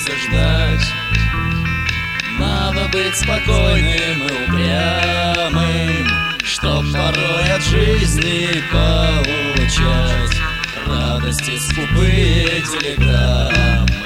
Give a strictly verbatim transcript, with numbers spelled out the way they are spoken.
приходится ждать. Надо быть спокойным и упрямым, чтоб порой от жизни получать радости скупые телеграммы.